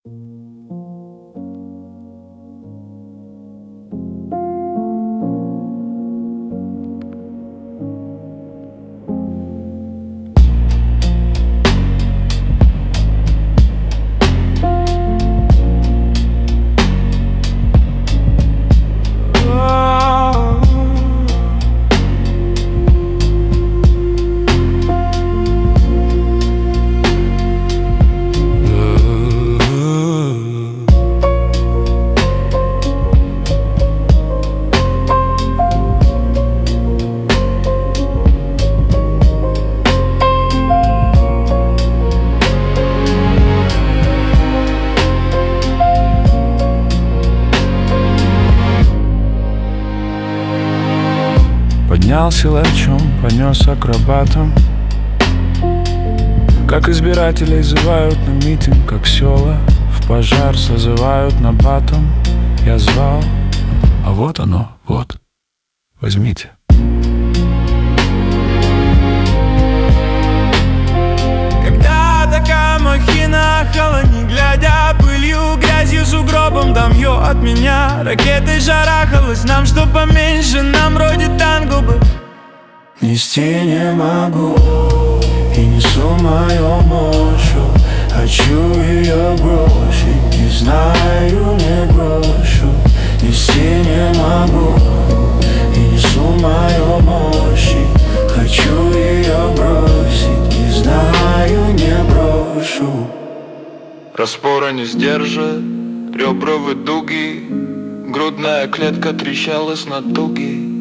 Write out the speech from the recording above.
Поднял силачом, понес акробатом. Как избирателей зывают на митинг, как села в пожар созывают на батом. Я звал, а вот оно, вот, возьмите. Когда такая махина ахала, не глядя, пылью, грязью, сугробом дам ее от меня. Ракетой шарахалась, нам что поменьше, нам вроде танго бы. Нести не могу и несу мою мощью. Хочу ее бросить, не знаю, не брошу. Нести не могу и несу мою мощью. Хочу ее бросить, не знаю, не брошу. Распора не сдержит, ребра в дуги, грудная клетка трещалась на туги.